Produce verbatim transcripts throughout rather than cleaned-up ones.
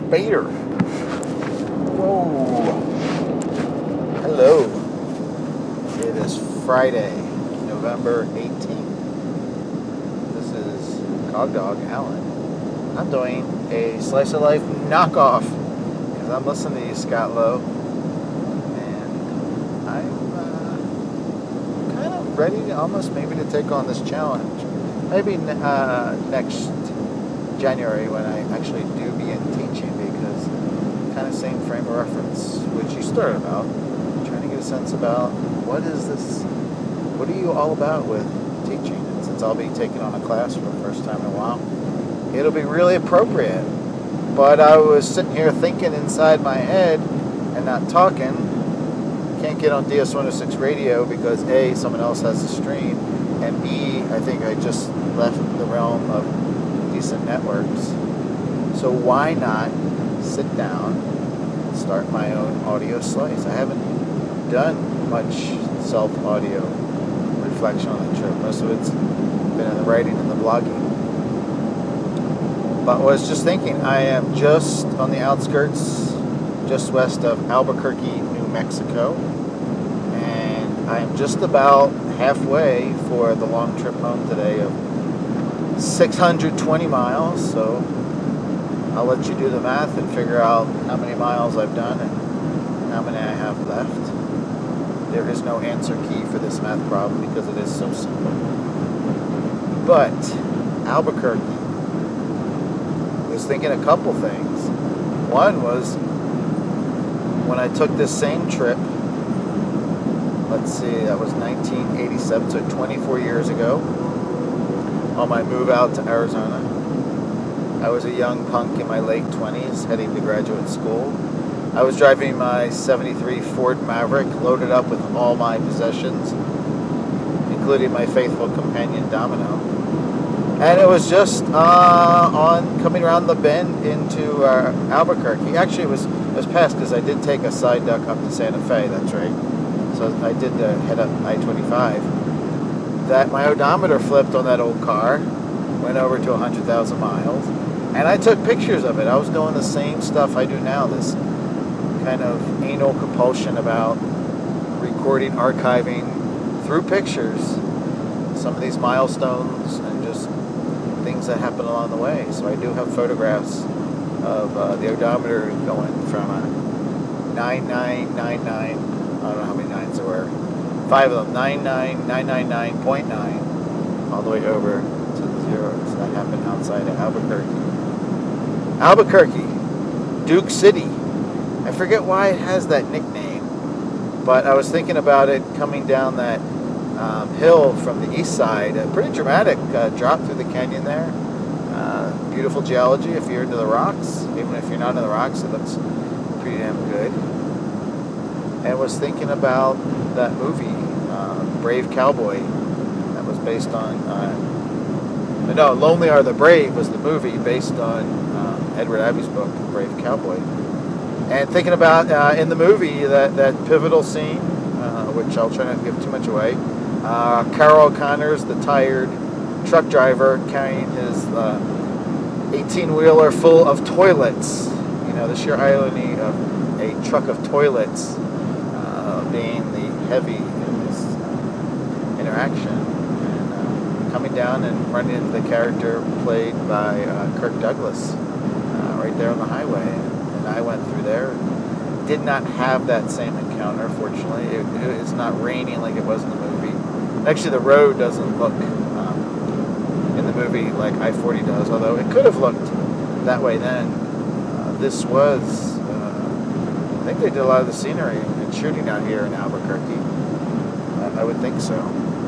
Bader. Whoa. Hello. It is Friday, November eighteenth. This is Cog Dog Alan. I'm doing a Slice of Life knockoff because I'm listening to you, Scott Lowe. And I'm uh, kind of ready to almost maybe to take on this challenge. Maybe uh, next January when I actually do begin teaching, because kind of same frame of reference which you started about, trying to get a sense about what is this, what are you all about with teaching. And since I'll be taking on a class for the first time in a while, it'll be really appropriate. But I was sitting here thinking inside my head and not talking. Can't get on D S one oh six radio because A, someone else has the stream, and B, I think I just left the realm of decent networks. So why not sit down and start my own audio slice? I haven't done much self-audio reflection on the trip. Most of it's been in the writing and the blogging. But I was just thinking, I am just on the outskirts, just west of Albuquerque, New Mexico, and I am just about halfway for the long trip home today of six hundred twenty miles, so I'll let you do the math and figure out how many miles I've done and how many I have left. There is no answer key for this math problem because it is so simple. But Albuquerque, I was thinking a couple things. One was when I took this same trip, let's see, that was nineteen eighty-seven, so twenty-four years ago, on my move out to Arizona. I was a young punk in my late twenties, heading to graduate school. I was driving my seventy-three Ford Maverick, loaded up with all my possessions, including my faithful companion Domino. And it was just uh, on coming around the bend into uh, Albuquerque. Actually, it was it was past because I did take a side duck up to Santa Fe. That's right. So I did uh, head up I twenty-five. That my odometer flipped on that old car, went over to one hundred thousand miles, and I took pictures of it. I was doing the same stuff I do now, this kind of anal compulsion about recording, archiving through pictures some of these milestones and just things that happen along the way. So I do have photographs of uh, the odometer going from a nine nine nine nine, I don't know how many nines there were, five of them, nine nine nine nine nine point nine, all the way over to the zeros. That happened outside of Albuquerque. Albuquerque, Duke City. I forget why it has that nickname, but I was thinking about it coming down that um, hill from the east side. A pretty dramatic uh, drop through the canyon there. Uh, beautiful geology if you're into the rocks. Even if you're not in the rocks, it looks pretty damn good. And was thinking about that movie, uh, Brave Cowboy, that was based on, uh, no, Lonely Are the Brave was the movie based on uh, Edward Abbey's book, Brave Cowboy. And thinking about, uh, in the movie, that, that pivotal scene, uh, which I'll try not to give too much away, uh, Carroll O'Connor's the tired truck driver carrying his eighteen-wheeler full of toilets. You know, the sheer irony of a truck of toilets being the heavy in this uh, interaction, and uh, coming down and running into the character played by uh, Kirk Douglas uh, right there on the highway. And I went through there and did not have that same encounter, fortunately. It, it's not raining like it was in the movie. Actually, the road doesn't look um, in the movie like I forty does, although it could have looked that way then. Uh, this was, uh, I think they did a lot of the scenery shooting out here in Albuquerque. I, I would think so.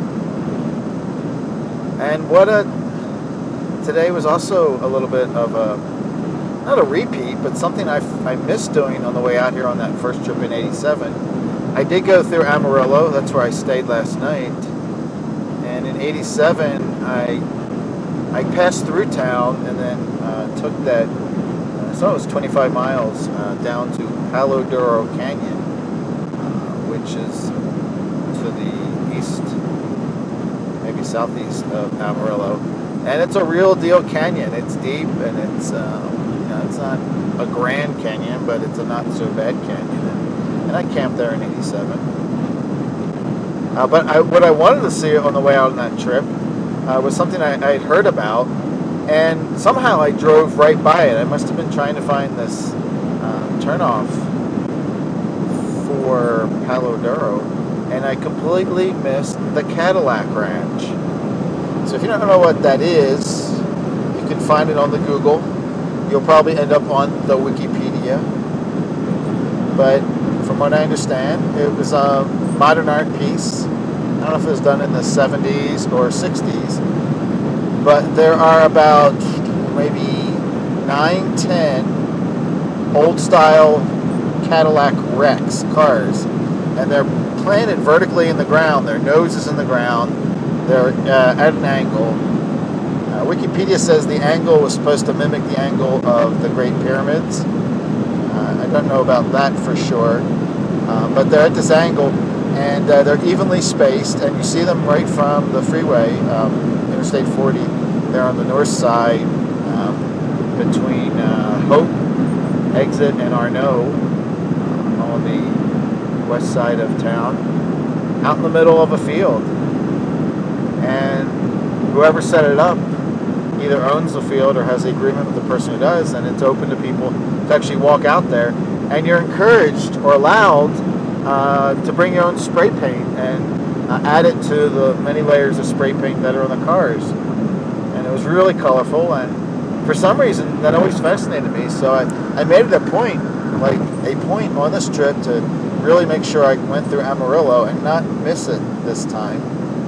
And what a today was also a little bit of a, not a repeat, but something I, I missed doing on the way out here on that first trip in eighty-seven. I did go through Amarillo. That's where I stayed last night. And in eighty-seven, I I passed through town and then uh, took that, uh, so it was twenty-five miles uh, down to Palo Duro Canyon, which is to the east, maybe southeast of Amarillo. And it's a real deal canyon. It's deep and it's uh, you know, It's not a Grand Canyon, but it's a not so bad canyon. And I camped there in eighty-seven. Uh, but I, what I wanted to see on the way out on that trip uh, was something I had heard about, and somehow I drove right by it. I must have been trying to find this uh, turnoff for Palo Duro, and I completely missed the Cadillac Ranch. So if you don't know what that is, you can find it on the Google. You'll probably end up on the Wikipedia. But from what I understand, it was a modern art piece. I don't know if it was done in the seventies or sixties. But there are about maybe nine, ten old-style Cadillac wrecks, cars. And they're planted vertically in the ground. Their nose is in the ground. They're uh, at an angle. Uh, Wikipedia says the angle was supposed to mimic the angle of the Great Pyramids. Uh, I don't know about that for sure. Uh, but they're at this angle, and uh, they're evenly spaced, and you see them right from the freeway, um, Interstate forty. They're on the north side um, between uh, Hope, Exit, and Arnaud uh, on the west side of town, out in the middle of a field. And whoever set it up either owns the field or has the agreement with the person who does, and it's open to people to actually walk out there. And you're encouraged or allowed uh, to bring your own spray paint and uh, add it to the many layers of spray paint that are on the cars. And it was really colorful, and for some reason that always fascinated me. So I, I made it a point, like a point on this trip, to really make sure I went through Amarillo and not miss it this time.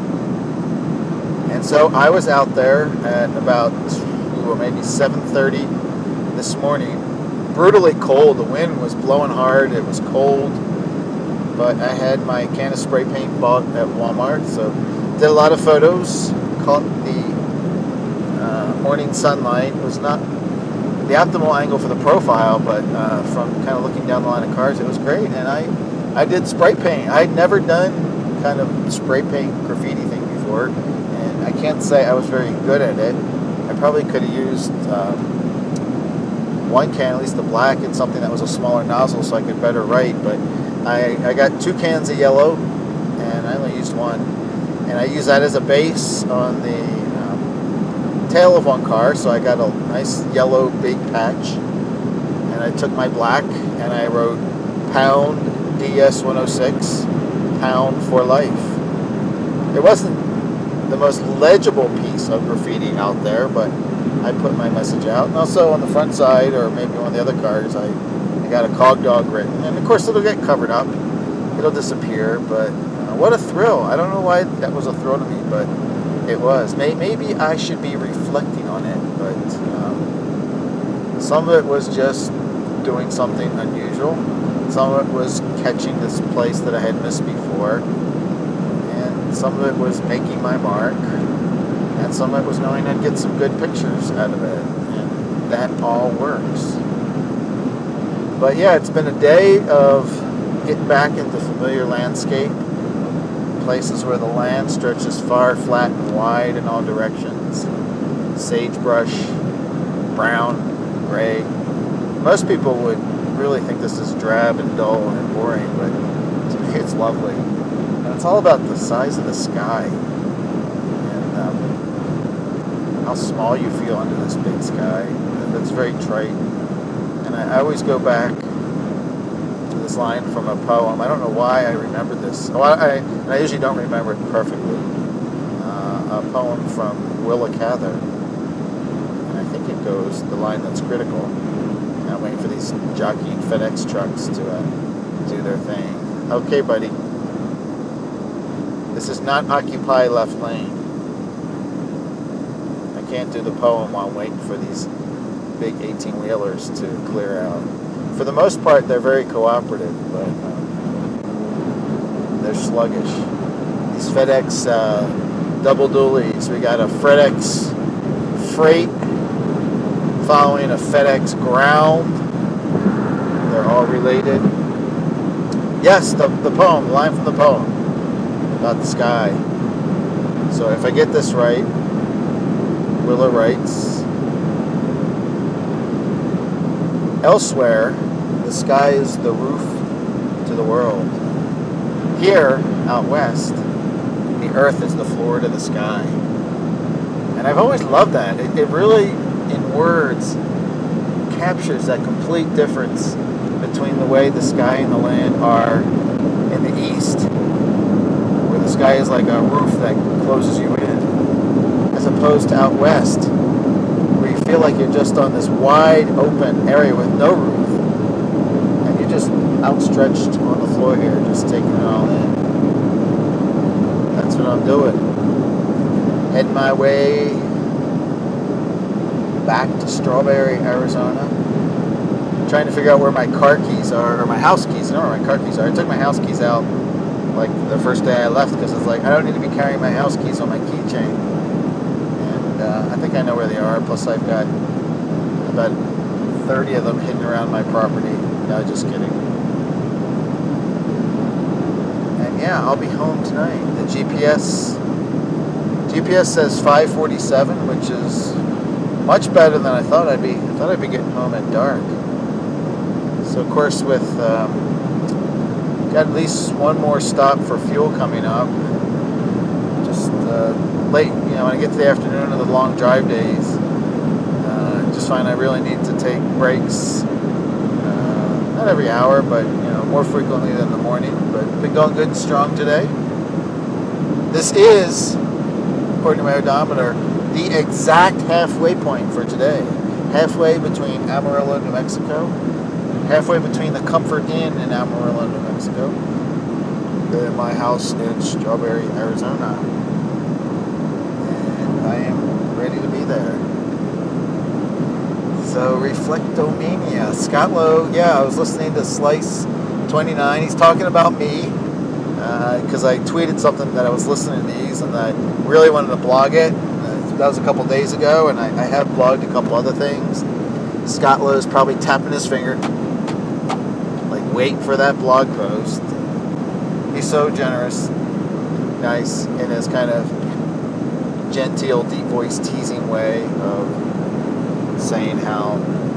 And so I was out there at about ooh, maybe seven thirty this morning. Brutally cold. The wind was blowing hard. It was cold. But I had my can of spray paint bought at Walmart. So did a lot of photos. Caught the uh, morning sunlight. It was not the optimal angle for the profile, but uh, from kind of looking down the line of cars, it was great. And I, I did spray paint. I'd never done kind of spray paint graffiti thing before. I can't say I was very good at it. I probably could have used um, one can, at least the black, and something that was a smaller nozzle so I could better write. But I, I got two cans of yellow, and I only used one. And I used that as a base on the um, tail of one car, so I got a nice yellow big patch. And I took my black, and I wrote pound D S one oh six, pound for life. It wasn't the most legible piece of graffiti out there, but I put my message out. And also on the front side, or maybe one of the other cars, I, I got a Cog Dog written. And of course it'll get covered up. It'll disappear, but uh, what a thrill. I don't know why that was a thrill to me, but it was. Maybe I should be reflecting on it, but um, some of it was just doing something unusual. Some of it was catching this place that I had missed before. Some of it was making my mark, and some of it was knowing I'd get some good pictures out of it, and that all works. But yeah, it's been a day of getting back into familiar landscape, places where the land stretches far, flat, and wide in all directions. Sagebrush, brown, gray. Most people would really think this is drab and dull and boring, but to me it's lovely. It's all about the size of the sky and um, how small you feel under this big sky. That's very trite. And I, I always go back to this line from a poem. I don't know why I remember this. Oh, I, I, and I usually don't remember it perfectly. Uh, a poem from Willa Cather. And I think it goes, the line that's critical. And I'm waiting for these jockeying FedEx trucks to uh, do their thing. Okay, buddy. This is not Occupy Left Lane. I can't do the poem while I'm waiting for these big eighteen-wheelers to clear out. For the most part, they're very cooperative, but um, they're sluggish. These FedEx uh, double dualies. We got a FedEx Freight following a FedEx Ground. They're all related. Yes, the, the poem, the line from the poem. About the sky. So if I get this right, Willa writes, Elsewhere, the sky is the roof to the world. Here, out west, the earth is the floor to the sky. And I've always loved that. It, it really, in words, captures that complete difference between the way the sky and the land are in the east, where the sky is like a roof that closes you in, as opposed to out west, where you feel like you're just on this wide open area with no roof, and you're just outstretched on the floor here, just taking it all in. That's what I'm doing. Heading my way back to Strawberry, Arizona. Trying to figure out where my car keys are, or my house keys. I don't know where my car keys are. I took my house keys out like the first day I left because it's like I don't need to be carrying my house keys on my keychain. And uh, I think I know where they are. Plus, I've got about thirty of them hidden around my property. No, just kidding. And yeah, I'll be home tonight. The G P S G P S says five forty-seven, which is much better than I thought I'd be. I thought I'd be getting home at dark. So of course, with um, got at least one more stop for fuel coming up. Just uh, late, you know, when I get to the afternoon of the long drive days, uh, I just find I really need to take breaks. Uh, not every hour, but you know, more frequently than the morning. But been going good and strong today. This is, according to my odometer, the exact halfway point for today. Halfway between Amarillo, New Mexico, halfway between the Comfort Inn in Amarillo, New Mexico, and my house in Strawberry, Arizona. And I am ready to be there. So, Reflectomania. Scott Lowe, yeah, I was listening to Slice twenty-nine. He's talking about me, because uh, I tweeted something that I was listening to these and I really wanted to blog it. That was a couple days ago, and I, I have blogged a couple other things. Scott Lowe's probably tapping his finger, like waiting for that blog post. He's so generous, nice, in his kind of genteel, deep voice teasing way of saying how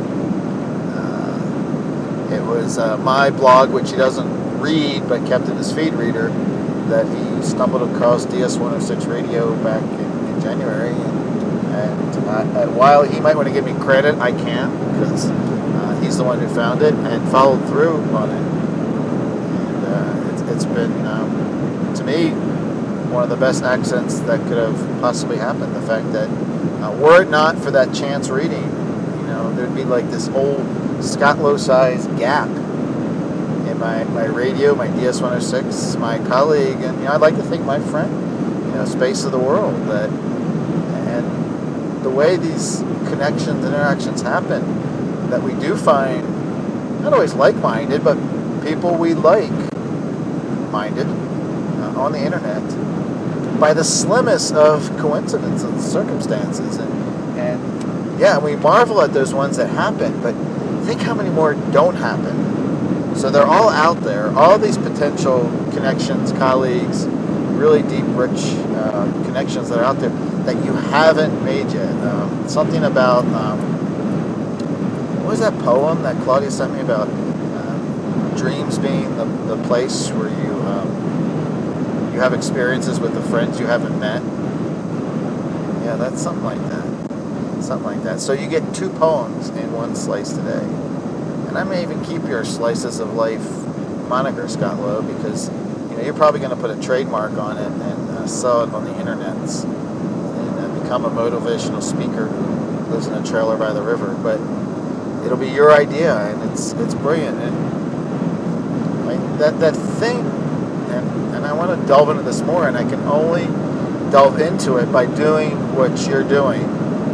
uh, it was uh, my blog, which he doesn't read but kept in his feed reader, that he stumbled across D S one oh six Radio back in January, and, and uh, while he might want to give me credit, I can't, because uh, he's the one who found it and followed through on it. And uh, it's, it's been, um, to me, one of the best accents that could have possibly happened. The fact that, uh, were it not for that chance reading, you know, there'd be like this old Scott Lowe-sized gap in my, my radio, my D S one oh six, my colleague, and you know, I'd like to think my friend, you know, Space of the World, that, and the way these connections, interactions happen, that we do find, not always like-minded, but people we like-minded uh, on the internet, by the slimmest of coincidences and circumstances. And, and yeah, we marvel at those ones that happen, but think how many more don't happen. So they're all out there, all these potential connections, colleagues, really deep, rich uh, connections that are out there that you haven't made yet. Um, something about, um, what was that poem that Claudia sent me about uh, dreams being the, the place where you um, you have experiences with the friends you haven't met? Yeah, that's something like that. Something like that. So you get two poems in one slice today. And I may even keep your Slices of Life moniker, Scott Lowe, because you know, you're probably going to put a trademark on it and uh, sell it on the internets and uh, become a motivational speaker who lives in a trailer by the river. But it'll be your idea, and it's it's brilliant. And like, that that thing, and, and I want to delve into this more, and I can only delve into it by doing what you're doing.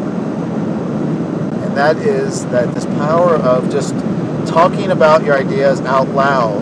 And that is that this power of just talking about your ideas out loud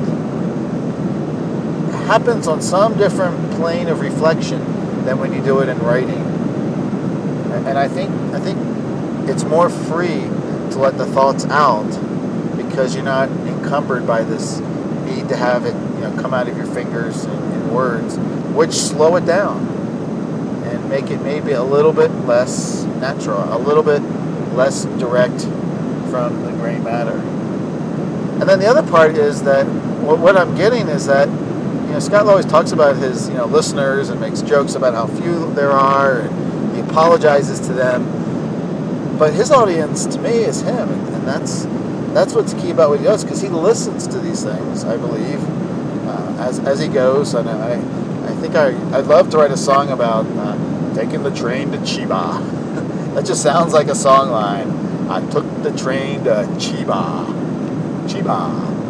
happens on some different plane of reflection than when you do it in writing. And I think I think it's more free to let the thoughts out because you're not encumbered by this need to have it, you know, come out of your fingers in, in words, which slow it down and make it maybe a little bit less natural, a little bit less direct from the gray matter. And then the other part is that what, what I'm getting is that, you know, Scott Lowe always talks about his, you know, listeners and makes jokes about how few there are, and he apologizes to them. But his audience, to me, is him, and, and that's that's what's key about what he does, because he listens to these things, I believe, uh, as as he goes. And I I think I I'd love to write a song about uh, taking the train to Chiba. That just sounds like a song line. I took the train to Chiba. Chiba.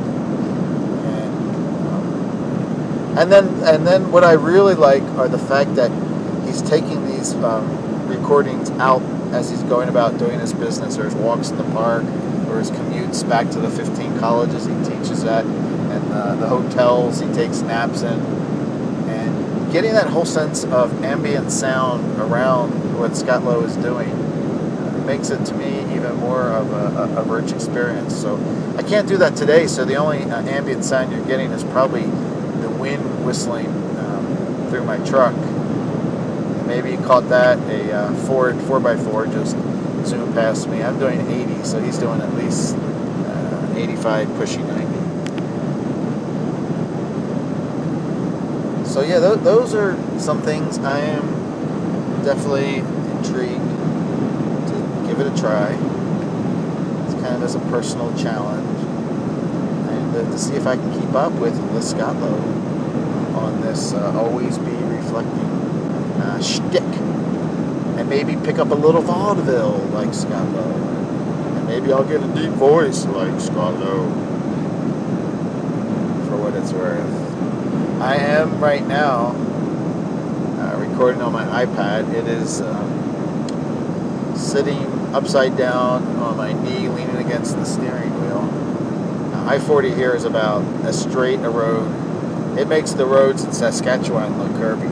And, um, and then and then what I really like are the fact that he's taking these um, recordings out as he's going about doing his business, or his walks in the park, or his commutes back to the fifteen colleges he teaches at, and uh, the hotels he takes naps in, and getting that whole sense of ambient sound around what Scott Lowe is doing uh, makes it, to me, even more of a, a, a rich experience. So I can't do that today, so the only uh, ambient sound you're getting is probably the wind whistling um, through my truck. Maybe you caught that, a uh, Ford four by four just zoomed past me. I'm doing eighty, so he's doing at least uh, eighty-five, pushing ninety. So yeah, th- those are some things I am definitely intrigued to give it a try. It's kind of as a personal challenge, and uh, to see if I can keep up with the Scott Lowe on this uh, always be reflecting Uh, shtick, and maybe pick up a little vaudeville like Scott Lowe, and maybe I'll get a deep voice like Scott Lowe, for what it's worth. I am right now uh, recording on my iPad. It is um, sitting upside down on my knee, leaning against the steering wheel. Uh, I forty here is about as straight a road. It makes the roads in Saskatchewan look curvy.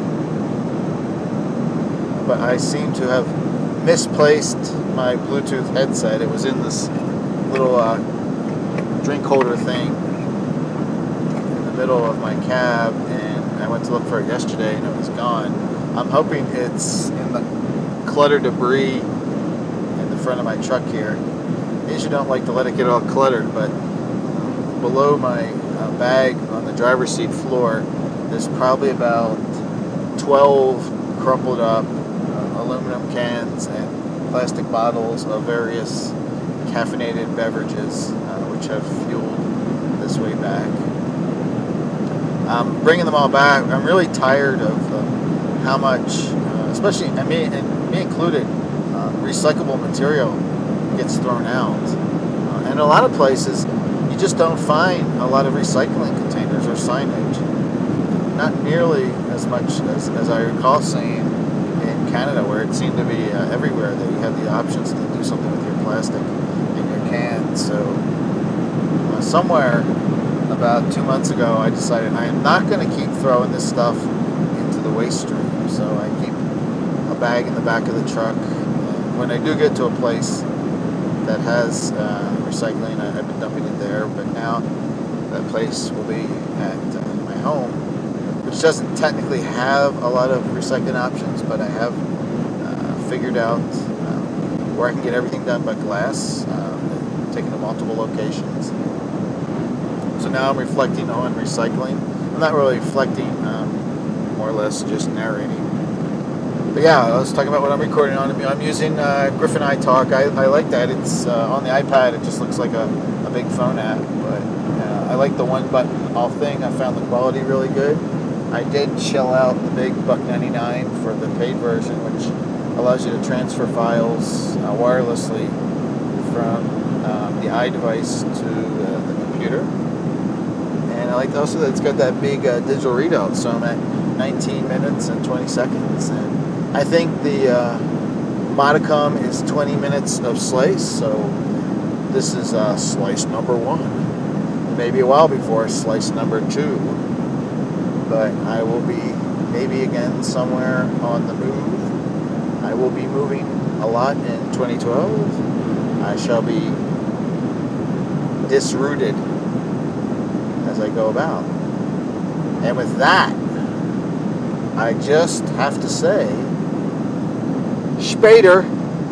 But I seem to have misplaced my Bluetooth headset. It was in this little uh, drink holder thing in the middle of my cab, and I went to look for it yesterday, and it was gone. I'm hoping it's in the clutter debris in the front of my truck here. I usually don't like to let it get all cluttered, but below my uh, bag on the driver's seat floor, there's probably about twelve crumpled up aluminum cans and plastic bottles of various caffeinated beverages, uh, which have fueled this way back. I'm bringing them all back. I'm really tired of uh, how much, uh, especially and me, and me included, uh, recyclable material gets thrown out. Uh, and a lot of places, you just don't find a lot of recycling containers or signage. Not nearly as much as, as I recall seeing in Canada, where it seemed to be uh, everywhere that you had the options to do something with your plastic in your cans. So uh, somewhere about two months ago, I decided I am not going to keep throwing this stuff into the waste stream. So I keep a bag in the back of the truck. And when I do get to a place that has uh, recycling, I, I've been dumping it there. But now that place will be at uh, my home, which doesn't technically have a lot of recycling options, but I have uh, figured out um, where I can get everything done but glass, um, taken to multiple locations. So now I'm reflecting on recycling. I'm not really reflecting, um, more or less just narrating. But yeah, I was talking about what I'm recording on. I'm using uh, Griffin iTalk. I, I like that. It's uh, on the iPad. It just looks like a, a big phone app, but uh, I like the one button off thing. I found the quality really good. I did shell out the big buck ninety-nine for the paid version, which allows you to transfer files uh, wirelessly from um, the iDevice to uh, the computer. And I like also that it's got that big uh, digital readout, so I'm at nineteen minutes and twenty seconds. And I think the uh, modicum is twenty minutes of slice, so this is uh, slice number one. Maybe a while before slice number two. But I will be maybe again somewhere on the move. I will be moving a lot in twenty twelve. I shall be disrooted as I go about. And with that, I just have to say, Spader.